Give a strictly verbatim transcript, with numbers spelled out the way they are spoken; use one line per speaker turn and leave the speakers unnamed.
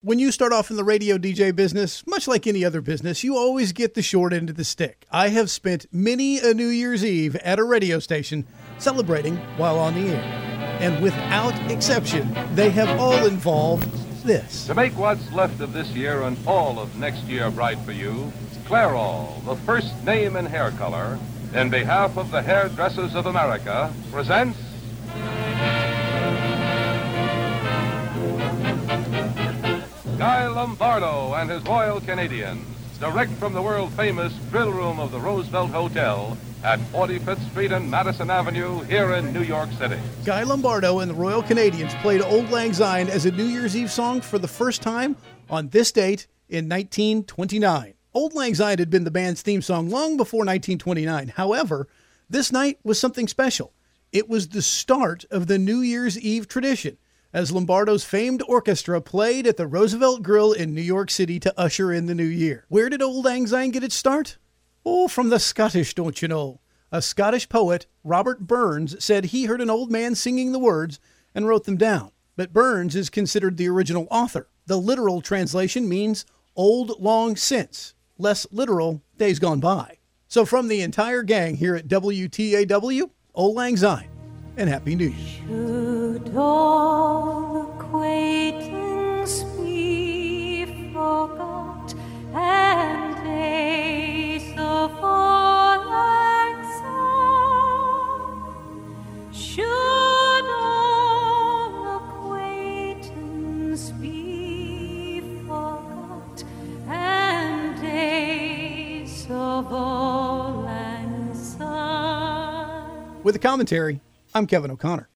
When you start off in the radio D J business, much like any other business, you always get the short end of the stick. I have spent many a New Year's Eve at a radio station celebrating while on the air. And without exception, they have all involved this.
To make what's left of this year and all of next year bright for you, Clairol, the first name in hair color, in behalf of the Hairdressers of America, presents Guy Lombardo and his Royal Canadians, direct from the world-famous grill room of the Roosevelt Hotel at forty-fifth Street and Madison Avenue here in New York City.
Guy Lombardo and the Royal Canadians played Auld Lang Syne as a New Year's Eve song for the first time on this date in nineteen twenty-nine. Auld Lang Syne had been the band's theme song long before nineteen twenty-nine. However, this night was something special. It was the start of the New Year's Eve tradition, as Lombardo's famed orchestra played at the Roosevelt Grill in New York City to usher in the new year. Where did Auld Lang Syne get its start? Oh, from the Scottish, don't you know? A Scottish poet, Robert Burns, said he heard an old man singing the words and wrote them down. But Burns is considered the original author. The literal translation means old long since. Less literal, days gone by. So from the entire gang here at W T A W, Auld Lang Syne, and Happy New Year.
Should all acquaintance be forgot and days of old lang syne? Should all acquaintance be forgot and days of old lang syne?
With the commentary, I'm Kevin O'Connor.